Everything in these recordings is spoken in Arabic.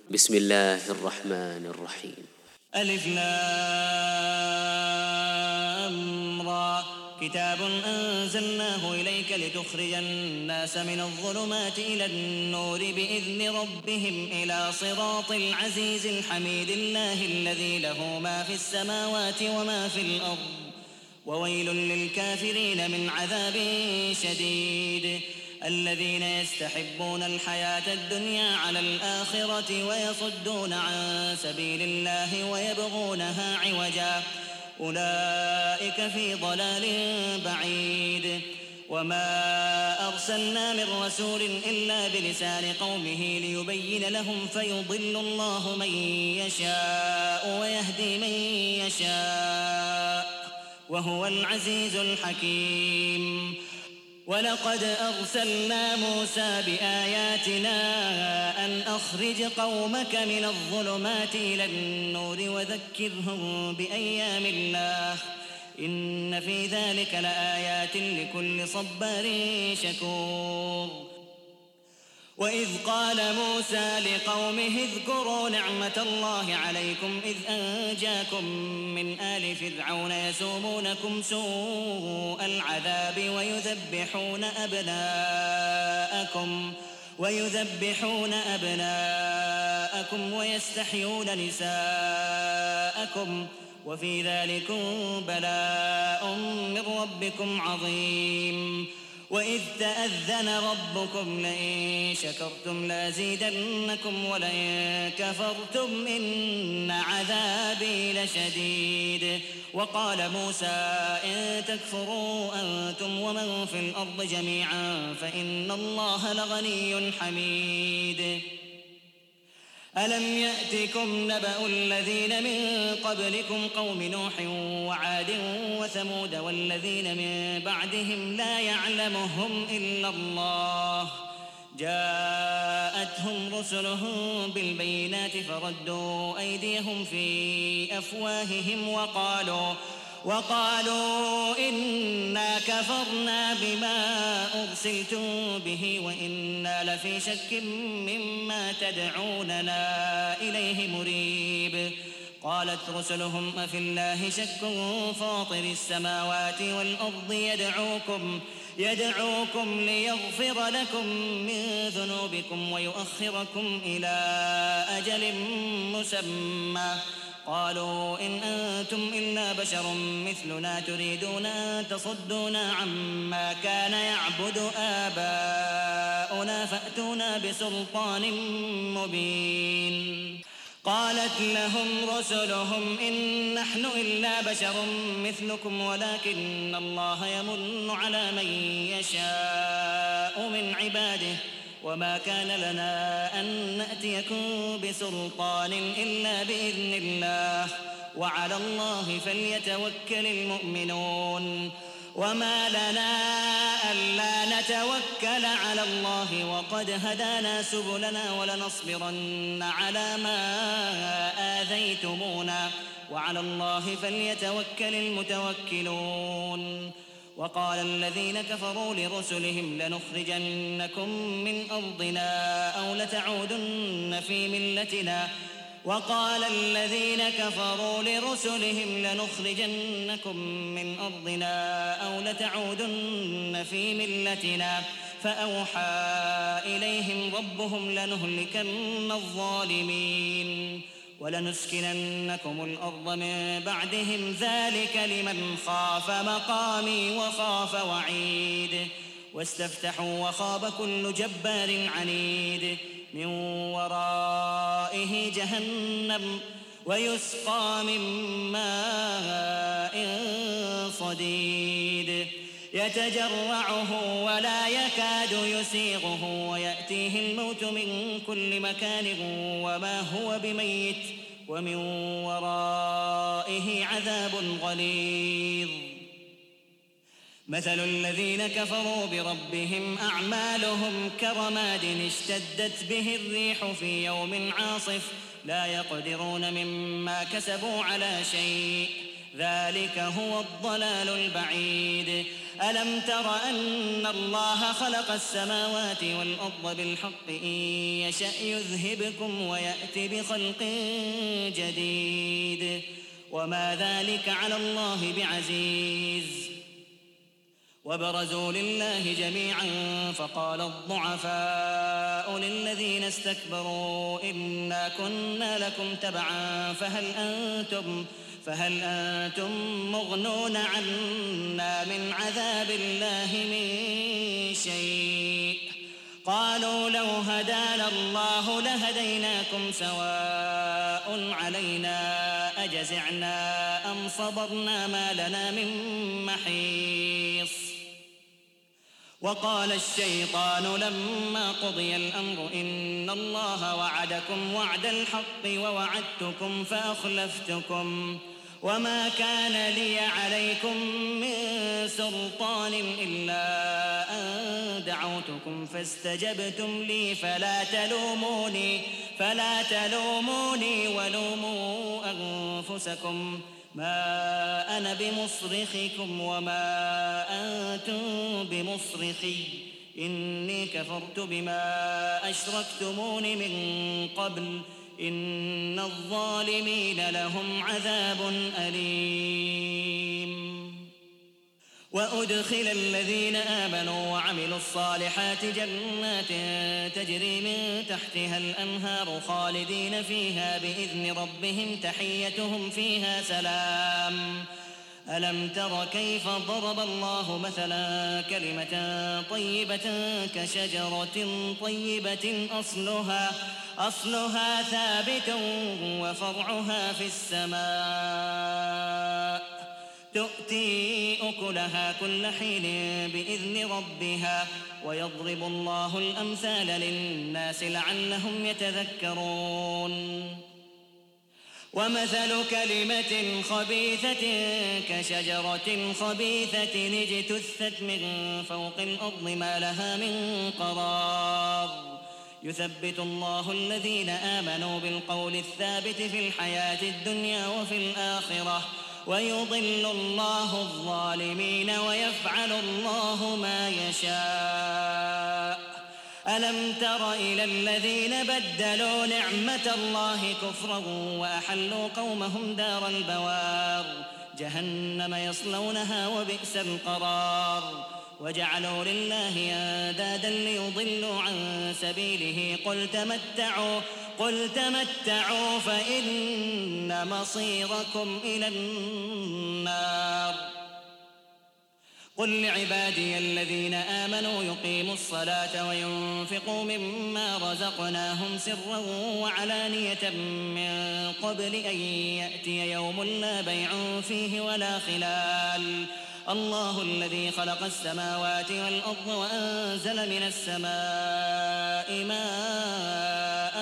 بسم الله الرحمن الرحيم. ألف لام را كتاب أنزلناه إليك لتخرج الناس من الظلمات إلى النور بإذن ربهم إلى صراط العزيز الحميد الله الذي له ما في السماوات وما في الأرض وويل للكافرين من عذاب شديد الذين يستحبون الحياة الدنيا على الآخرة ويصدون عن سبيل الله ويبغونها عوجا أولئك في ضلال بعيد وما أرسلنا من رسول إلا بلسان قومه ليبين لهم فيضل الله من يشاء ويهدي من يشاء وهو العزيز الحكيم. ولقد أرسلنا موسى بآياتنا أن أخرج قومك من الظلمات إلى النور وذكرهم بأيام الله إن في ذلك لآيات لكل صبار شكور. وإذ قال موسى لقومه اذكروا نعمة الله عليكم إذ أنجاكم من آل فرعون يسومونكم سوء العذاب ويذبحون أبناءكم ويستحيون نساءكم وفي ذلكم بلاء من ربكم عظيم. وإذ تأذن ربكم لئن شكرتم لأزيدنكم ولئن كفرتم إن عذابي لشديد. وقال موسى إن تكفروا أنتم ومن في الأرض جميعا فإن الله لغني حميد. ألم يأتكم نبأ الذين من قبلكم قوم نوح وعاد وثمود والذين من بعدهم لا يعلمهم إلا الله جاءتهم رسلهم بالبينات فردوا أيديهم في أفواههم وقالوا إنا كفرنا بما أرسلتم به وإنا لفي شك مما تدعوننا إليه مريب. قالت رسلهم أفي الله شك فاطر السماوات والأرض يدعوكم ليغفر لكم من ذنوبكم ويؤخركم إلى أجل مسمى قالوا إن أنتم إلا بشر مثلنا تريدون أن تصدونا عما كان يعبد آباؤنا فأتونا بسلطان مبين. قالت لهم رسلهم إن نحن إلا بشر مثلكم ولكن الله يمن على من يشاء من عباده وما كان لنا أن نأتيكم بسلطان إلا بإذن الله وعلى الله فليتوكل المؤمنون. وما لنا ألا نتوكل على الله وقد هدانا سبلنا ولنصبرن على ما آذيتمونا وعلى الله فليتوكل المتوكلون. وقال الذين كفروا لرسلهم لنخرجنكم من أرضنا أو لتعودن في ملتنا فأوحى إليهم ربهم لنهلكن الظالمين ولنسكننكم الأرض من بعدهم ذلك لمن خاف مقامي وخاف وعيد. واستفتحوا وخاب كل جبار عنيد من ورائه جهنم ويسقى من ماء صديد يتجرعه ولا يكاد يسيغه ويأتيه الموت من كل مكان وما هو بميت ومن ورائه عذاب غليظ. مثل الذين كفروا بربهم أعمالهم كرماد اشتدت به الريح في يوم عاصف لا يقدرون مما كسبوا على شيء ذلك هو الضلال البعيد. ألم تر أن الله خلق السماوات والأرض بالحق إن يشأ يذهبكم ويأت بخلق جديد وما ذلك على الله بعزيز. وبرزوا لله جميعا فقال الضعفاء للذين استكبروا إنا كنا لكم تبعا فهل أنتم مغنون عنا من عذاب الله من شيء. قالوا لو هدانا الله لهديناكم سواء علينا أجزعنا أم صبرنا ما لنا من محيص. وقال الشيطان لما قضي الأمر إن الله وعدكم وعد الحق ووعدتكم فأخلفتكم وما كان لي عليكم من سلطان إلا أن دعوتكم فاستجبتم لي فلا تلوموني ولوموا أنفسكم ما أنا بمصرخكم وما أنتم بمصرخي إني كفرت بما أشركتمون من قبل إن الظالمين لهم عذاب أليم. وأدخل الذين آمنوا وعملوا الصالحات جنات تجري من تحتها الأنهار خالدين فيها بإذن ربهم تحيتهم فيها سلام. ألم تر كيف ضرب الله مثلا كلمة طيبة كشجرة طيبة أصلها ثابت وفرعها في السماء تؤتي أكلها كل حين بإذن ربها ويضرب الله الأمثال للناس لعلهم يتذكرون. ومثل كلمة خبيثة كشجرة خبيثة اجتثت من فوق الأرض ما لها من قرار يثبت الله الذين آمنوا بالقول الثابت في الحياة الدنيا وفي الآخرة ويضل الله الظالمين ويفعل الله ما يشاء. ألم تر إلى الذين بدلوا نعمة الله كفرا وأحلوا قومهم دار البوار جهنم يصلونها وبئس القرار. وجعلوا لله أندادا ليضلوا عن سبيله قل تمتعوا فإن مصيركم إلى النار. قل لعبادي الذين آمنوا يقيموا الصلاة وينفقوا مما رزقناهم سرا وعلانية من قبل أن يأتي يوم لا بيع فيه ولا خلال. الله الذي خلق السماوات والأرض وأنزل من السماء ماء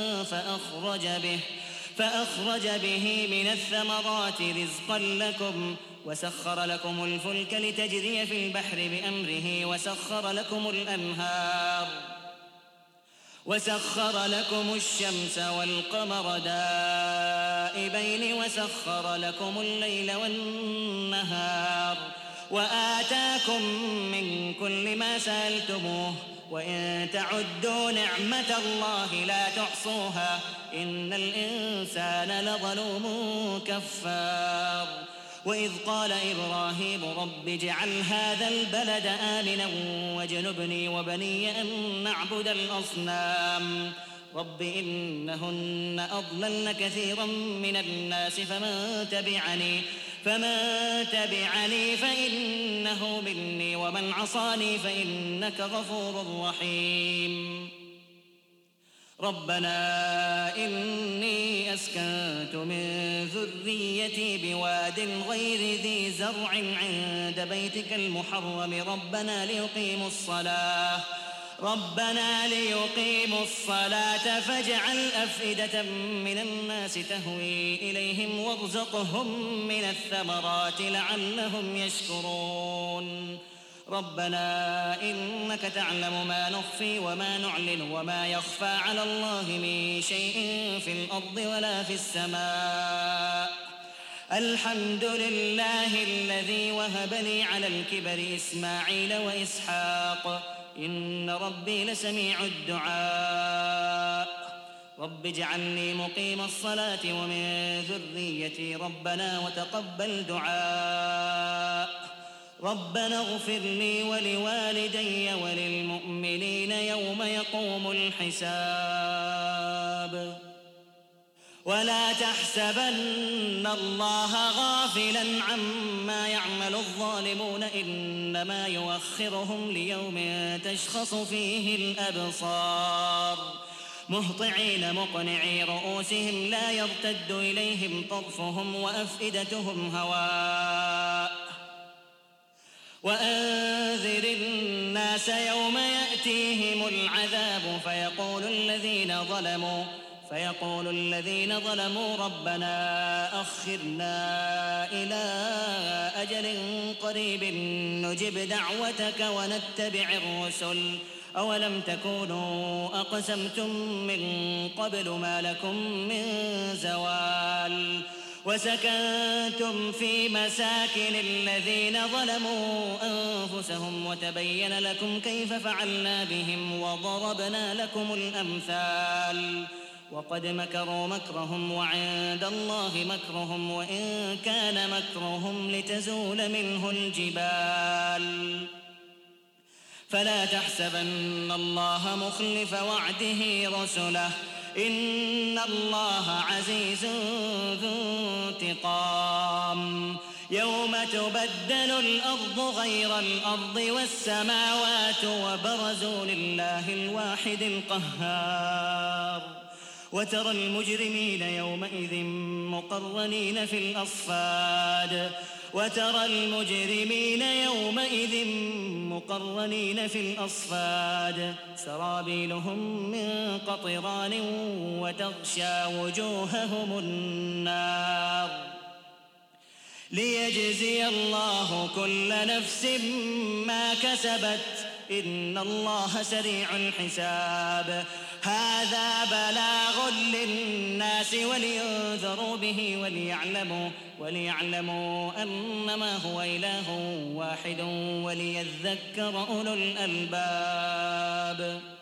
فأخرج به من الثمرات رزقا لكم وسخر لكم الفلك لتجري في البحر بأمره وسخر لكم الشمس والقمر دائبين وسخر لكم الليل والنهار وآتاكم من كل ما سألتموه وإن تعدوا نعمة الله لا تحصوها إن الإنسان لظلوم كفار. وإذ قال إبراهيم رب اجعل هذا البلد آمنا واجنبني وبني أن نعبد الأصنام رب إنهن أضللن كثيرا من الناس فمن تبعني فإنه مني ومن عصاني فإنك غفور رحيم. ربنا إني أسكنت من ذريتي بواد غير ذي زرع عند بيتك المحرم ربنا ليقيموا الصلاة فاجعل أفئدة من الناس تهوي إليهم وارزقهم من الثمرات لعلهم يشكرون. ربنا إنك تعلم ما نخفي وما نعلن وما يخفى على الله من شيء في الأرض ولا في السماء. الحمد لله الذي وهب لي على الكبر إسماعيل وإسحاق إن ربي لسميع الدعاء رب اجعلني مقيم الصلاة ومن ذريتي ربنا وتقبل دعاء ربنا اغفر لي ولوالدي وللمؤمنين يوم يقوم الحساب ولا تحسبن الله غافلا عما يعمل الظالمون إنما يؤخرهم ليوم تشخص فيه الأبصار مهطعين مقنعي رؤوسهم لا يرتد إليهم طرفهم وأفئدتهم هواء وأنذر الناس يوم يأتيهم العذاب فيقول الذين ظلموا ربنا أخرنا إلى أجل قريب نجب دعوتك ونتبع الرسل أولم تكونوا أقسمتم من قبل ما لكم من زوال وسكنتم في مساكن الذين ظلموا أنفسهم وتبين لكم كيف فعلنا بهم وضربنا لكم الأمثال وقد مكروا مكرهم وعند الله مكرهم وإن كان مكرهم لتزول منه الجبال فلا تحسبن الله مخلف وعده رسله إن الله عزيز ذو انتقام يوم تبدل الأرض غير الأرض والسماوات وبرزوا لله الواحد القهار وترى المجرمين يومئذ مقرنين في الأصفاد سرابيلهم من قطران وتغشى وجوههم النار ليجزي الله كل نفس ما كسبت إن الله سريع الحساب هذا بلاغ للناس ولينذروا به وليعلموا أنما هو إله واحد وليذكر أولو الألباب